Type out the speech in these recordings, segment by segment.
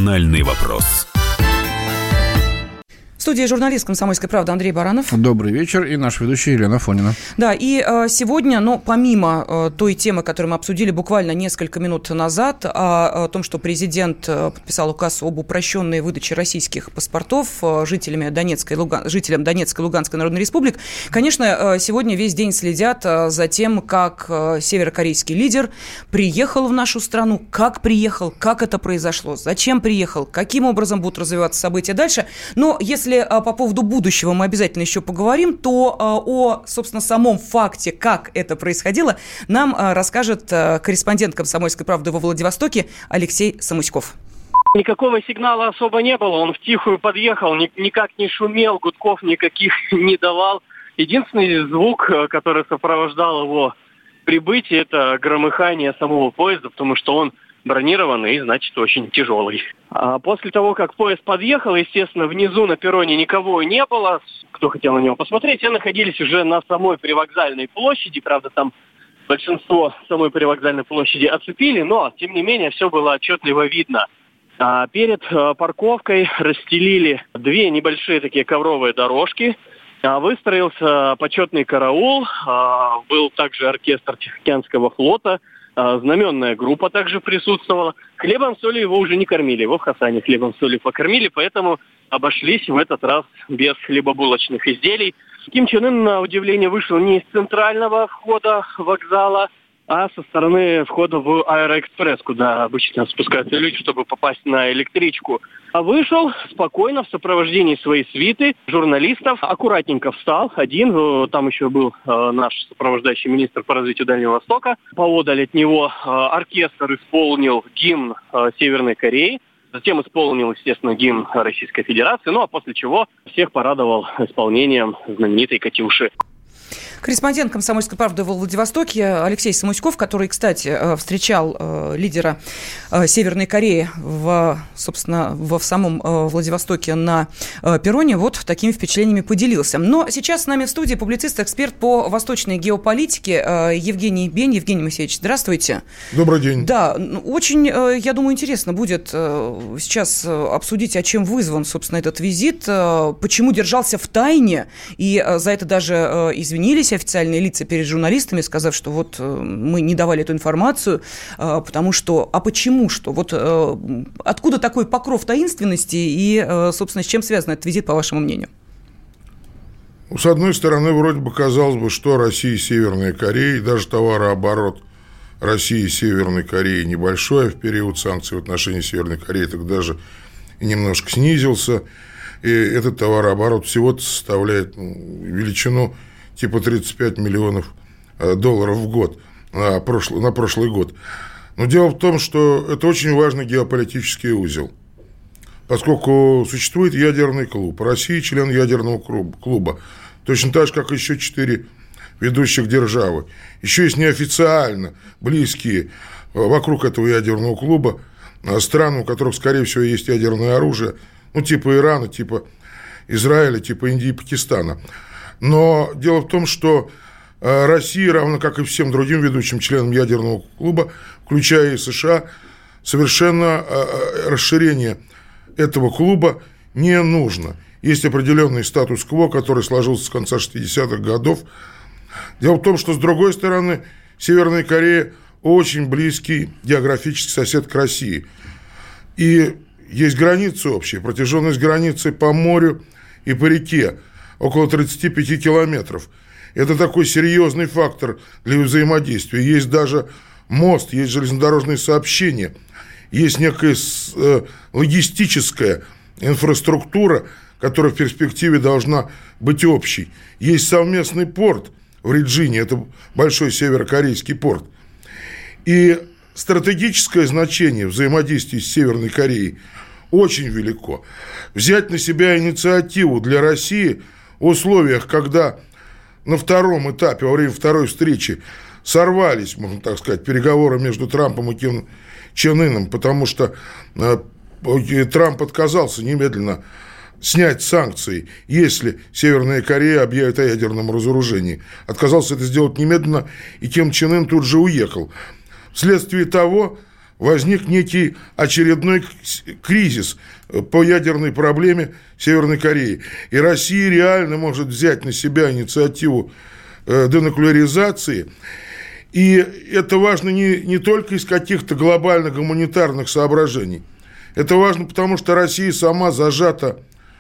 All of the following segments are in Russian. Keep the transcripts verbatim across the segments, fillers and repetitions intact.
«Национальный вопрос». В студии журналист «Комсомольской правды» Андрей Баранов. Добрый вечер. И наш ведущий Елена Афонина. Да, и э, сегодня, ну, помимо э, той темы, которую мы обсудили буквально несколько минут назад, о, о том, что президент э, подписал указ об упрощенной выдаче российских паспортов э, жителями Донецкой, Луган... жителям Донецкой и Луганской народной республик, конечно, э, сегодня весь день следят э, за тем, как э, северокорейский лидер приехал в нашу страну, как приехал, как это произошло, зачем приехал, каким образом будут развиваться события дальше. Но если по поводу будущего мы обязательно еще поговорим, то о, собственно, самом факте, как это происходило, нам расскажет корреспондент «Комсомольской правды» во Владивостоке Алексей Самуськов. Никакого сигнала особо не было, он втихую подъехал, никак не шумел, гудков никаких не давал. Единственный звук, который сопровождал его прибытие, это громыхание самого поезда, потому что он бронированный и, значит, очень тяжелый. А после того, как поезд подъехал, естественно, внизу на перроне никого не было. Кто хотел на него посмотреть, все находились уже на самой привокзальной площади. Правда, там большинство самой привокзальной площади оцепили, но, тем не менее, все было отчетливо видно. А перед а, парковкой расстелили две небольшие такие ковровые дорожки. А, выстроился почетный караул. А, был также оркестр Тихоокеанского флота. Знаменная группа также присутствовала. Хлебом, солью его уже не кормили. Его в Хасане хлебом, солью покормили, поэтому обошлись в этот раз без хлебобулочных изделий. Ким Чен Ын, на удивление, вышел не из центрального входа вокзала, а со стороны входа в Аэроэкспресс, куда обычно спускаются люди, чтобы попасть на электричку. А вышел спокойно в сопровождении своей свиты, журналистов, аккуратненько встал один, там еще был э, наш сопровождающий министр по развитию Дальнего Востока. Поодаль от него э, оркестр исполнил гимн э, Северной Кореи, затем исполнил, естественно, гимн Российской Федерации, ну а после чего всех порадовал исполнением знаменитой «Катюши». Корреспондент «Комсомольской правды» во Владивостоке Алексей Самуськов, который, кстати, встречал э, лидера э, Северной Кореи в, собственно, в, в самом э, Владивостоке на э, перроне, вот такими впечатлениями поделился. Но сейчас с нами в студии публицист, эксперт по восточной геополитике э, Евгений Бень. Евгений Моисеевич, здравствуйте. Добрый день. Да, очень, э, я думаю, интересно будет э, сейчас обсудить, о чем вызван, собственно, этот визит, э, почему держался в тайне, и э, за это даже э, извинились официальные лица перед журналистами, сказав, что вот мы не давали эту информацию, потому что... А почему что? Вот откуда такой покров таинственности и, собственно, с чем связан этот визит, по вашему мнению? С одной стороны, вроде бы казалось бы, что Россия и Северная Корея, и даже товарооборот России и Северной Кореи небольшой, а в период санкций в отношении Северной Кореи так даже и немножко снизился. И этот товарооборот всего-то составляет величину типа тридцать пять миллионов долларов в год на прошлый, на прошлый год. Но дело в том, что это очень важный геополитический узел, поскольку существует ядерный клуб. Россия член ядерного клуба, точно так же, как еще четыре ведущих державы. Еще есть неофициально близкие вокруг этого ядерного клуба страны, у которых, скорее всего, есть ядерное оружие, ну, типа Ирана, типа Израиля, типа Индии и Пакистана. Но дело в том, что Россия, равно как и всем другим ведущим членам ядерного клуба, включая и США, совершенно расширение этого клуба не нужно. Есть определенный статус-кво, который сложился с конца шестидесятых годов. Дело в том, что, с другой стороны, Северная Корея очень близкий географический сосед к России. И есть границы общие, протяженность границы по морю и по реке около тридцать пять километров. Это такой серьезный фактор для взаимодействия. Есть даже мост, есть железнодорожные сообщения, есть некая логистическая инфраструктура, которая в перспективе должна быть общей. Есть совместный порт в Риджине, это большой северокорейский порт. И стратегическое значение взаимодействия с Северной Кореей очень велико. Взять на себя инициативу для России в условиях, когда на втором этапе, во время второй встречи, сорвались, можно так сказать, переговоры между Трампом и Ким Чен Ыном, потому что Трамп отказался немедленно снять санкции, если Северная Корея объявит о ядерном разоружении. Отказался это сделать немедленно, и Ким Чен Ын тут же уехал. Вследствие того возник некий очередной кризис по ядерной проблеме Северной Кореи. И Россия реально может взять на себя инициативу денуклеаризации. И это важно не, не только из каких-то глобальных гуманитарных соображений. Это важно, потому что Россия сама зажата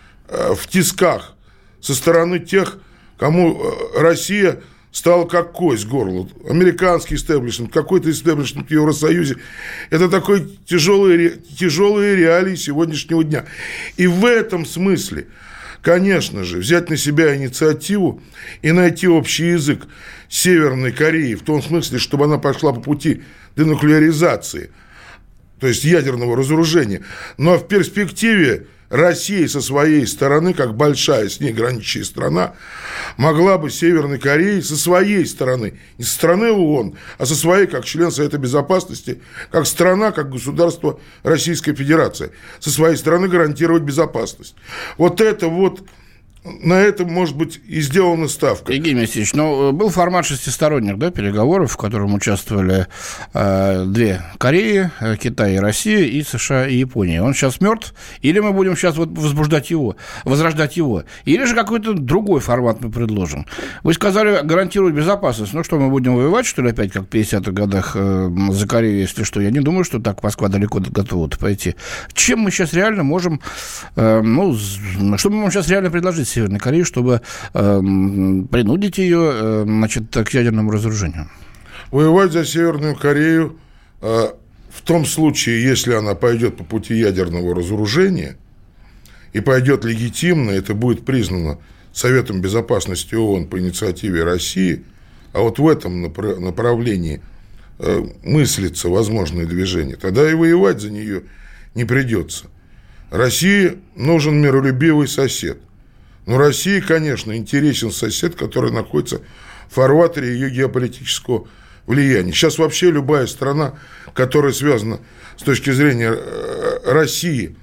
в тисках со стороны тех, кому Россия стала как кость горла. Американский истеблишмент, какой-то истеблишмент в Евросоюзе. Это такой тяжелые, тяжелые реалии сегодняшнего дня. И в этом смысле, конечно же, взять на себя инициативу и найти общий язык с Северной Кореей, в том смысле, чтобы она пошла по пути денуклеаризации, то есть ядерного разоружения. Но в перспективе Россия со своей стороны, как большая с ней граничащая страна, могла бы Северной Корее со своей стороны, не со стороны ООН, а со своей, как член Совета Безопасности, как страна, как государство Российской Федерации, со своей стороны гарантировать безопасность. Вот это вот... На этом, может быть, и сделана ставка. Евгений Моисеевич, ну, был формат шестисторонних, да, переговоров, в котором участвовали э, две Кореи, Китай и Россия, и США и Япония. Он сейчас мертв? Или мы будем сейчас вот возбуждать его, возрождать его? Или же какой-то другой формат мы предложим? Вы сказали, гарантировать безопасность. Ну что, мы будем воевать, что ли, опять, как в пятидесятых годах э, за Корею, если что? Я не думаю, что так Москва далеко готова пойти. Чем мы сейчас реально можем, э, ну, что мы можем сейчас реально предложить Северной Кореи, чтобы э, принудить ее э, значит, к ядерному разоружению? Воевать за Северную Корею э, в том случае, если она пойдет по пути ядерного разоружения и пойдет легитимно, это будет признано Советом Безопасности ООН по инициативе России, а вот в этом направлении э, мыслится возможное движение, тогда и воевать за нее не придется. России нужен миролюбивый сосед. Но России, конечно, интересен сосед, который находится в фарватере ее геополитического влияния. Сейчас вообще любая страна, которая связана с точки зрения России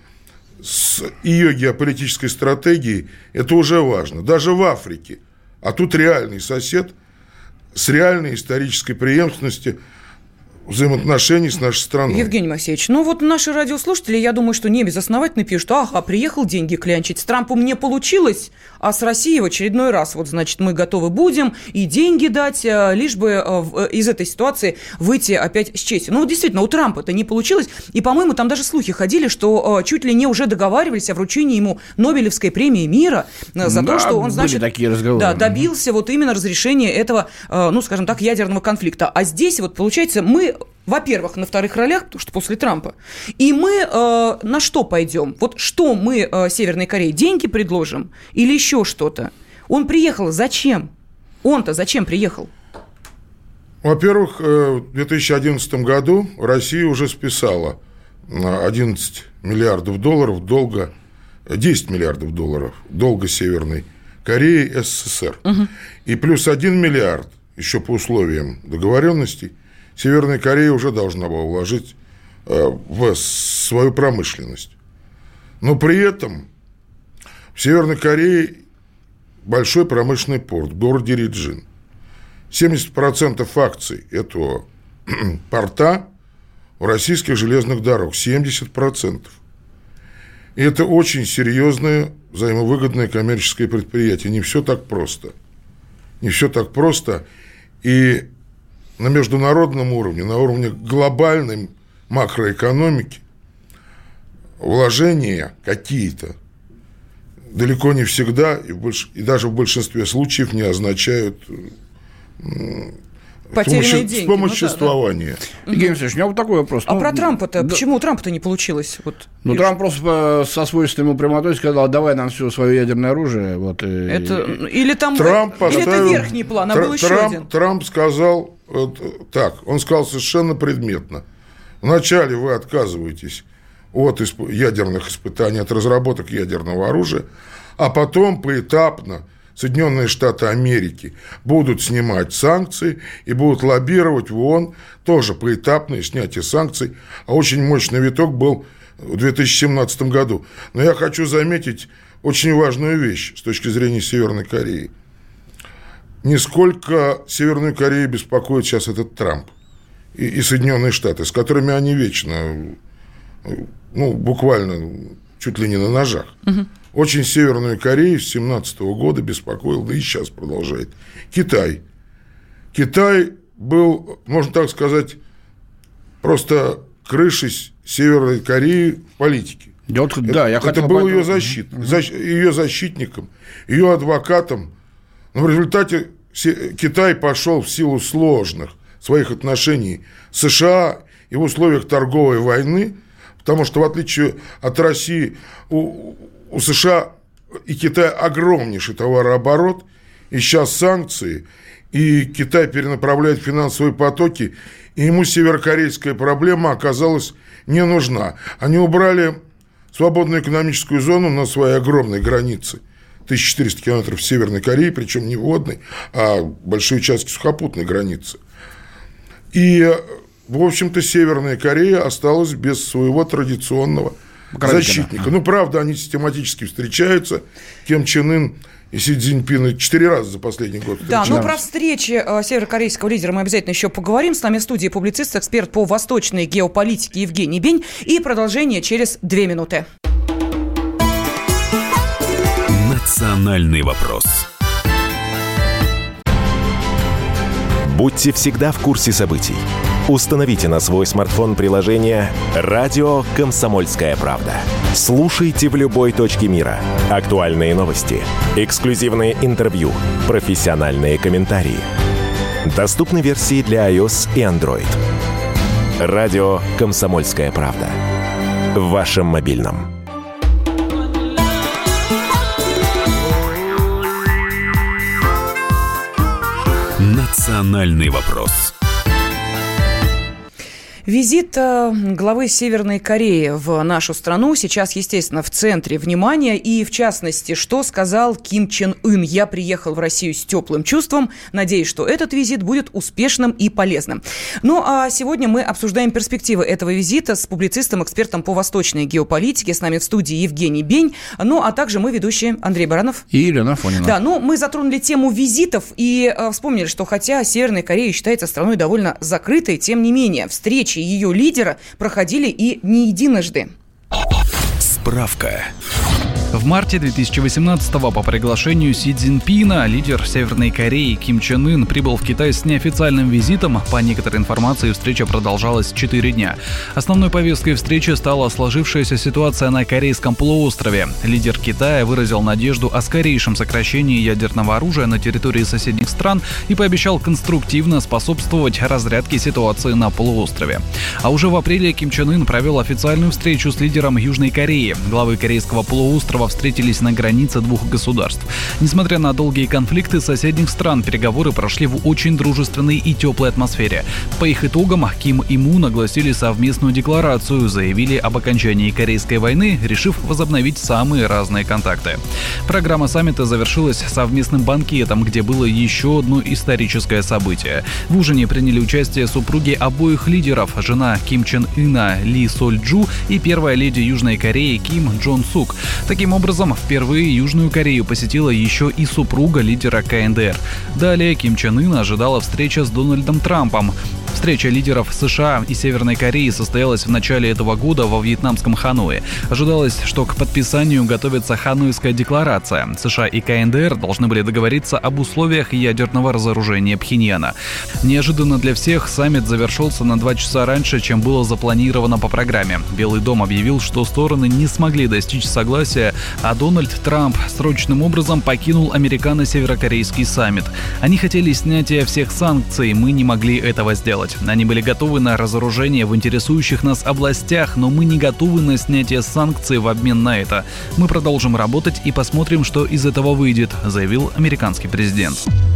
с ее геополитической стратегией, это уже важно. Даже в Африке. А тут реальный сосед с реальной исторической преемственностью взаимоотношений с нашей страной. Евгений Моисеевич, ну вот наши радиослушатели, я думаю, что не безосновательно пишут: ага, приехал деньги клянчить, с Трампом не получилось, а с Россией в очередной раз, вот, значит, мы готовы будем и деньги дать, лишь бы из этой ситуации выйти опять с честью. Ну вот действительно, у Трампа это не получилось, и, по-моему, там даже слухи ходили, что чуть ли не уже договаривались о вручении ему Нобелевской премии мира за да, то, что он, значит, такие разговоры. Да, добился вот именно разрешения этого, ну, скажем так, ядерного конфликта. А здесь вот, получается, мы, во-первых, на вторых ролях, потому что после Трампа, и мы э, на что пойдем? Вот что мы э, Северной Корее? Деньги предложим или еще что-то? Он приехал зачем? Он-то зачем приехал? Во-первых, в две тысячи одиннадцатом году Россия уже списала одиннадцать миллиардов долларов долга, десять миллиардов долларов долга Северной Кореи СССР. Угу. И плюс один миллиард, еще по условиям договоренностей, Северная Корея уже должна была вложить в свою промышленность. Но при этом в Северной Корее большой промышленный порт в городе Риджин. семьдесят процентов акций этого порта у российских железных дорог. семьдесят процентов. И это очень серьезное взаимовыгодное коммерческое предприятие. Не все так просто. Не все так просто. И на международном уровне, на уровне глобальной макроэкономики вложения какие-то далеко не всегда и, больш... и даже в большинстве случаев не означают потерянные деньги. Вспомоществование. Ну, да, да. Евгений Алексеевич, у меня вот такой вопрос. А ну, про Трампа-то? Да. Почему у Трампа-то не получилось? Вот, ну, Трамп просто со свойственной прямотой сказал: давай нам все свое ядерное оружие. Вот, это, и... Или там Трамп или поставил... это верхний план, а Тр... был еще Трамп, один. Трамп сказал вот, так, он сказал совершенно предметно. Вначале вы отказываетесь от исп... ядерных испытаний, от разработок ядерного оружия, а потом поэтапно Соединенные Штаты Америки будут снимать санкции и будут лоббировать в ООН тоже поэтапное снятие санкций. А очень мощный виток был в две тысячи семнадцатом году. Но я хочу заметить очень важную вещь с точки зрения Северной Кореи. Нисколько Северную Корею беспокоит сейчас этот Трамп. и, и Соединенные Штаты, с которыми они вечно, ну, буквально чуть ли не на ножах. Угу. Очень Северную Корею с семнадцатого года беспокоил, да и сейчас продолжает, Китай. Китай был, можно так сказать, просто крышей Северной Кореи в политике. Я вот, да, я это был ее, защит, угу. защ, ее защитником, ее адвокатом. Но в результате Китай пошел в силу сложных своих отношений с США и в условиях торговой войны, потому что, в отличие от России, у, у США и Китая огромнейший товарооборот, и сейчас санкции, и Китай перенаправляет финансовые потоки, и ему северокорейская проблема оказалась не нужна. Они убрали свободную экономическую зону на своей огромной границе, тысяча четыреста километров в Северной Корее, причем не водной, а большие участки сухопутной границы. И, в общем-то, Северная Корея осталась без своего традиционного Покровителя. защитника. Ну, правда, они систематически встречаются. Ким Чен Ын и Си Цзиньпин четыре раза за последний год встречались. Да, ну про встречи э, северокорейского лидера мы обязательно еще поговорим. С нами в студии публицист, эксперт по восточной геополитике Евгений Бень. И продолжение через две минуты. Национальный вопрос. Будьте всегда в курсе событий. Установите на свой смартфон приложение «Радио Комсомольская правда». Слушайте в любой точке мира. Актуальные новости, эксклюзивные интервью, профессиональные комментарии. Доступны версии для iOS и Android. «Радио Комсомольская правда». В вашем мобильном. Национальный вопрос. Визит главы Северной Кореи в нашу страну сейчас, естественно, в центре внимания. И, в частности, что сказал Ким Чен Ын. Я приехал в Россию с теплым чувством. Надеюсь, что этот визит будет успешным и полезным. Ну, а сегодня мы обсуждаем перспективы этого визита с публицистом, экспертом по восточной геополитике. С нами в студии Евгений Бень. Ну, а также мы, ведущие, Андрей Баранов. И Елена Афонина. Да, ну, мы затронули тему визитов и э, вспомнили, что хотя Северная Корея считается страной довольно закрытой, тем не менее, встречи ее лидера проходили и не единожды. Справка. В марте две тысячи восемнадцатого по приглашению Си Цзиньпина лидер Северной Кореи Ким Чен Ын прибыл в Китай с неофициальным визитом. По некоторой информации, встреча продолжалась четыре дня. Основной повесткой встречи стала сложившаяся ситуация на Корейском полуострове. Лидер Китая выразил надежду о скорейшем сокращении ядерного оружия на территории соседних стран и пообещал конструктивно способствовать разрядке ситуации на полуострове. А уже в апреле Ким Чен Ын провел официальную встречу с лидером Южной Кореи. Главы Корейского полуострова встретились на границе двух государств. Несмотря на долгие конфликты соседних стран, переговоры прошли в очень дружественной и теплой атмосфере. По их итогам Ким и Мун огласили совместную декларацию, заявили об окончании Корейской войны, решив возобновить самые разные контакты. Программа саммита завершилась совместным банкетом, где было еще одно историческое событие. В ужине приняли участие супруги обоих лидеров, жена Ким Чен Ына Ли Соль Джу и первая леди Южной Кореи Ким Джон Сук. Таким образом, впервые Южную Корею посетила еще и супруга лидера Ка Эн Дэ Эр. Далее Ким Чен Ына ожидала встреча с Дональдом Трампом. Встреча лидеров США и Северной Кореи состоялась в начале этого года во вьетнамском Ханое. Ожидалось, что к подписанию готовится Ханойская декларация. США и Ка Эн Дэ Эр должны были договориться об условиях ядерного разоружения Пхеньяна. Неожиданно для всех саммит завершился на два часа раньше, чем было запланировано по программе. Белый дом объявил, что стороны не смогли достичь согласия, а Дональд Трамп срочным образом покинул американо-северокорейский саммит. Они хотели снятия всех санкций, мы не могли этого сделать. Они были готовы на разоружение в интересующих нас областях, но мы не готовы на снятие санкций в обмен на это. Мы продолжим работать и посмотрим, что из этого выйдет, заявил американский президент.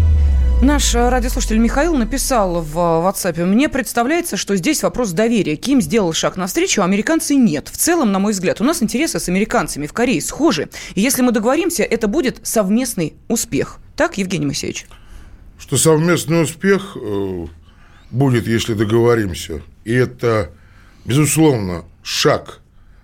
Наш радиослушатель Михаил написал в WhatsApp: «Мне представляется, что здесь вопрос доверия. Ким сделал шаг навстречу, а американцы нет. В целом, на мой взгляд, у нас интересы с американцами в Корее схожи. И если мы договоримся, это будет совместный успех». Так, Евгений Моисеевич? Что совместный успех э, будет, если договоримся. И это, безусловно, шаг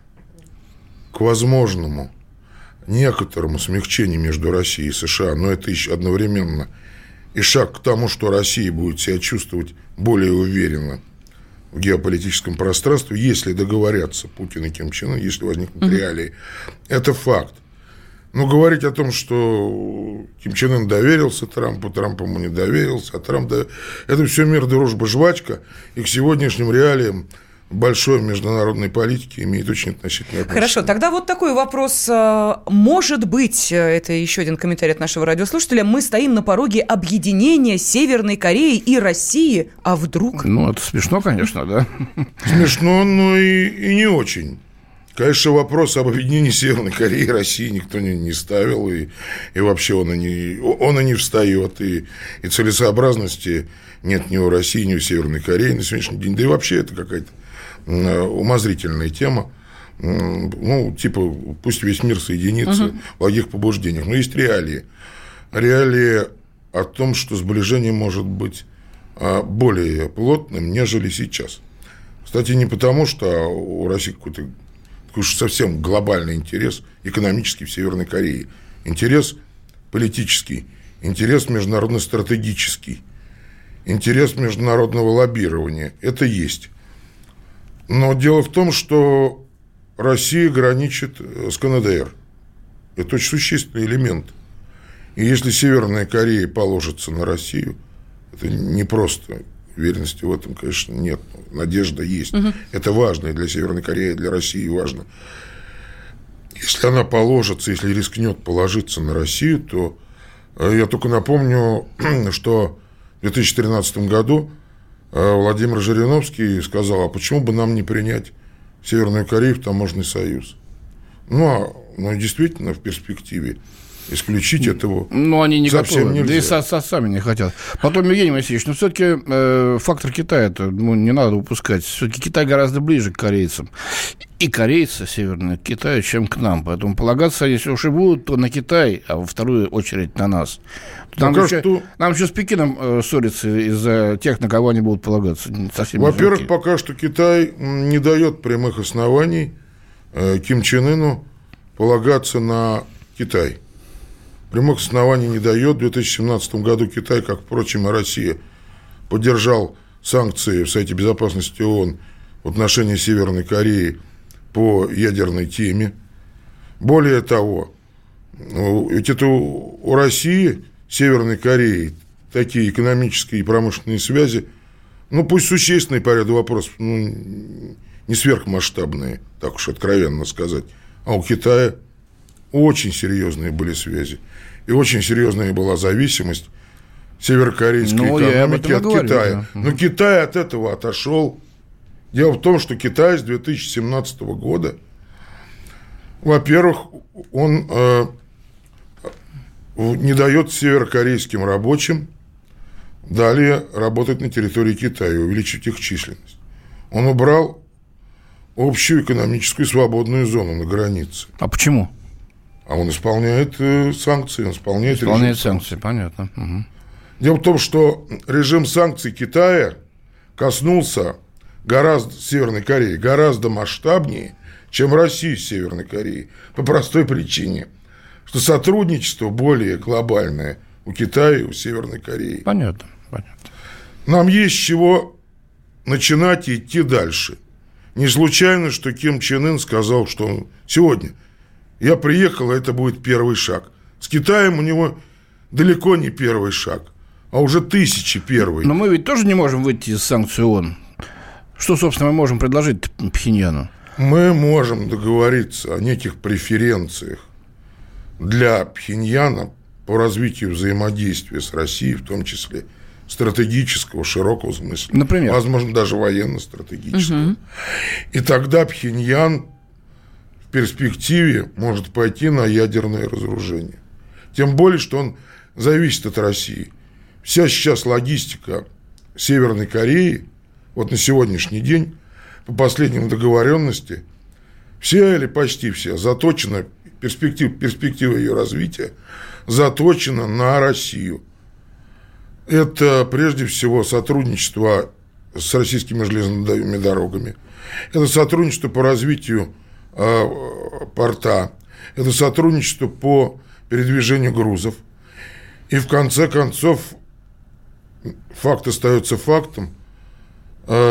к возможному некоторому смягчению между Россией и США. Но это еще одновременно и шаг к тому, что Россия будет себя чувствовать более уверенно в геополитическом пространстве, если договорятся Путин и Ким Чен Ын, если возникнут mm-hmm. реалии. Это факт. Но говорить о том, что Ким Чен Ын доверился Трампу, Трамп ему не доверился, а Трамп... Дов... Это все мир, дружба, жвачка, и к сегодняшним реалиям большой международной политики имеет очень относительное отношение. Хорошо, тогда вот такой вопрос. Может быть, это еще один комментарий от нашего радиослушателя, мы стоим на пороге объединения Северной Кореи и России, а вдруг... Ну, это смешно, конечно, да? Смешно, но и, и не очень. Конечно, вопрос об объединении Северной Кореи и России никто не, не ставил, и, и вообще он и не, он и не встает, и, и целесообразности нет ни у России, ни у Северной Кореи на сегодняшний день, да и вообще это какая-то умозрительная тема, ну, типа, пусть весь мир соединится uh-huh. в благих побуждениях, но есть реалии. Реалии о том, что сближение может быть более плотным, нежели сейчас. Кстати, не потому, что у России какой-то уж совсем глобальный интерес экономический в Северной Корее, интерес политический, интерес международно-стратегический, интерес международного лоббирования. Это есть. Но дело в том, что Россия граничит с КНДР. Это очень существенный элемент. И если Северная Корея положится на Россию, это не просто, уверенности в этом, конечно, нет. Надежда есть. Угу. Это важно и для Северной Кореи, и для России важно. Если она положится, если рискнет положиться на Россию, то я только напомню, что в две тысячи тринадцатом году Владимир Жириновский сказал, а почему бы нам не принять Северную Корею в таможенный союз? Ну, а, ну действительно, в перспективе исключить этого ну, они не совсем готовы. нельзя. Да и со, со, сами не хотят. Потом, Евгений Васильевич, ну, все-таки э, фактор Китая-то ну, не надо упускать. Все-таки Китай гораздо ближе к корейцам. И корейцы северные к Китаю, чем к нам. Поэтому полагаться, если уж и будут, то на Китай, а во вторую очередь на нас. Нам, еще, что... нам еще с Пекином э, ссориться из-за тех, на кого они будут полагаться. Совсем Во-первых, пока что Китай не дает прямых оснований э, Ким Чен Ыну полагаться на Китай. Прямых оснований не дает. В две тысячи семнадцатом году Китай, как, впрочем, и Россия, поддержал санкции в Совете Безопасности ООН в отношении Северной Кореи по ядерной теме. Более того, ведь это у России, Северной Кореи, такие экономические и промышленные связи, ну, пусть существенные по ряду вопросов, ну, не сверхмасштабные, так уж откровенно сказать, а у Китая очень серьезные были связи. И очень серьезная была зависимость северокорейской ну, экономики от говорю, Китая. Да. Но Китай от этого отошел. Дело в том, что Китай с две тысячи семнадцатого года, во-первых, он э, не дает северокорейским рабочим далее работать на территории Китая, увеличить их численность. Он убрал общую экономическую свободную зону на границе. А почему? А он исполняет э, санкции, он исполняет, исполняет санкции, санкций, понятно. Угу. Дело в том, что режим санкций Китая коснулся гораздо Северной Кореи гораздо масштабнее, чем России с Северной Кореей. По простой причине, что сотрудничество более глобальное у Китая и у Северной Кореи. Понятно, понятно. Нам есть с чего начинать и идти дальше. Не случайно, что Ким Чен Ын сказал, что он сегодня... Я приехал, а это будет первый шаг. С Китаем у него далеко не первый шаг, а уже тысячи первый. Но мы ведь тоже не можем выйти из санкций ООН. Что, собственно, мы можем предложить Пхеньяну? Мы можем договориться о неких преференциях для Пхеньяна по развитию взаимодействия с Россией, в том числе стратегического, широкого смысла. Например? Возможно, даже военно-стратегического. Угу. И тогда Пхеньян в перспективе может пойти на ядерное разоружение. Тем более, что он зависит от России. Вся сейчас логистика Северной Кореи, вот на сегодняшний день, по последним договоренности, все или почти все заточена, перспектива, перспектива ее развития заточена на Россию. Это прежде всего сотрудничество с российскими железными дорогами, это сотрудничество по развитию э, порта, это сотрудничество по передвижению грузов. И в конце концов, факт остается фактом, э,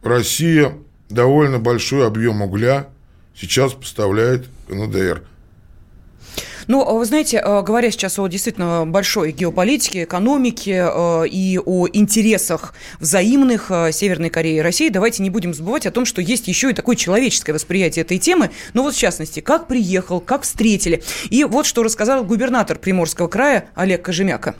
Россия довольно большой объем угля сейчас поставляет эн дэ эр. Ну, вы знаете, говоря сейчас о действительно большой геополитике, экономике и о интересах взаимных Северной Кореи и России, давайте не будем забывать о том, что есть еще и такое человеческое восприятие этой темы. Ну вот в частности, как приехал, как встретили. И вот что рассказал губернатор Приморского края Олег Кожемяка.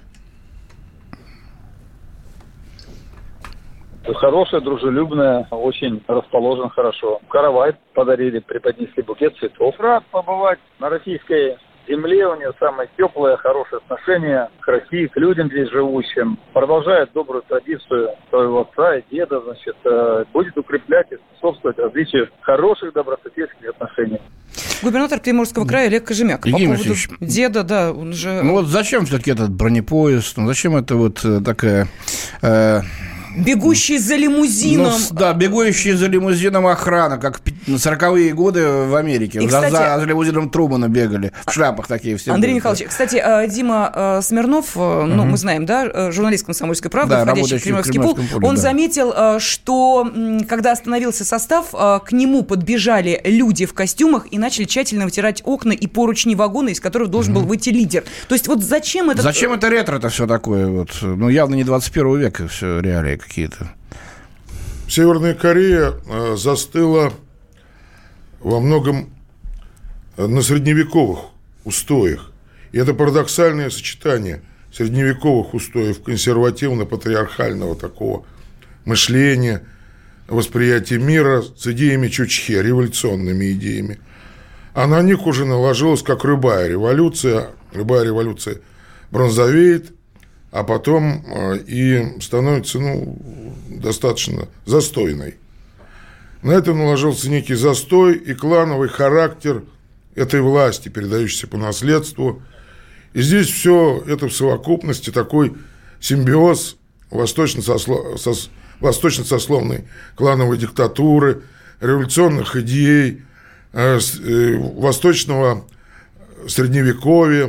Хорошая, дружелюбная, очень расположен хорошо. Каравай подарили, преподнесли букет цветов. Рад побывать на российской земле, у нее самое теплое, хорошее отношение к России, к людям здесь живущим. Продолжает добрую традицию своего отца и деда, значит, будет укреплять и способствовать развитию хороших добрососедских отношений. Губернатор Приморского края Олег Кожемяк. По поводу Васильевич, деда, да, он же... Ну вот зачем все-таки этот бронепоезд? Ну зачем это вот такая... Э... Бегущий за лимузином. Ну, да, бегущий за лимузином охрана, как в сороковые годы в Америке. И, за, кстати, за, за лимузином Трумана бегали, в шляпах такие все. Андрей были, Михайлович, да. Кстати, Дима Смирнов, ну, угу. мы знаем, да, журналист «Комсомольской правды», да, входящий в Кремлевский пул, поле, он да. заметил, что когда остановился состав, к нему подбежали люди в костюмах и начали тщательно вытирать окна и поручни вагона, из которых должен угу. был выйти лидер. То есть вот зачем это... Зачем это ретро-то все такое? Вот? Ну, явно не двадцать первого века все реалии какие-то. Северная Корея э, застыла во многом на средневековых устоях. И это парадоксальное сочетание средневековых устоев, консервативно-патриархального такого мышления, восприятия мира с идеями Чучхе, революционными идеями. А на них уже наложилась как рябая революция. Рябая революция бронзовеет, а потом э, и становится, ну, достаточно застойной. На это наложился некий застой и клановый характер этой власти, передающийся по наследству. И здесь все это в совокупности такой симбиоз восточно-сосло... сос... восточно-сословной клановой диктатуры, революционных идей, э, э, восточного средневековья.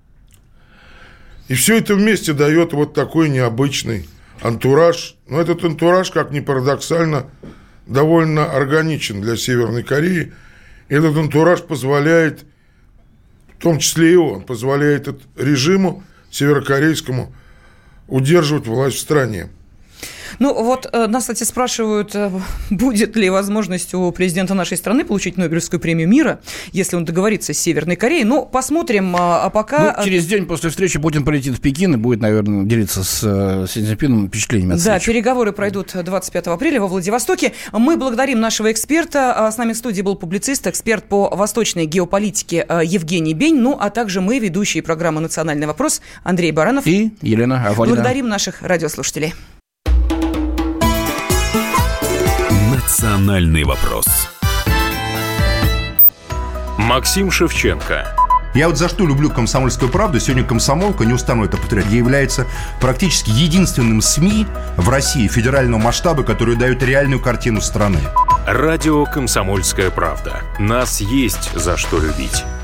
И все это вместе дает вот такой необычный антураж. Но этот антураж, как ни парадоксально, довольно органичен для Северной Кореи. И этот антураж позволяет, в том числе и он, позволяет режиму северокорейскому удерживать власть в стране. Ну, вот нас, кстати, спрашивают, будет ли возможность у президента нашей страны получить Нобелевскую премию мира, если он договорится с Северной Кореей. Ну, посмотрим, а пока... Ну, через день после встречи Путин полетит в Пекин и будет, наверное, делиться с Си Цзиньпином впечатлениями от встречи. Да, переговоры пройдут двадцать пятого апреля во Владивостоке. Мы благодарим нашего эксперта. С нами в студии был публицист, эксперт по восточной геополитике Евгений Бень. Ну, а также мы, ведущие программы «Национальный вопрос» Андрей Баранов и Елена Афонина. Благодарим наших радиослушателей. «Национальный вопрос». Максим Шевченко. Я вот за что люблю «Комсомольскую правду». Сегодня «Комсомолка», не устану это повторять, является практически единственным СМИ в России федерального масштаба, который дает реальную картину страны. Радио «Комсомольская правда». Нас есть за что любить.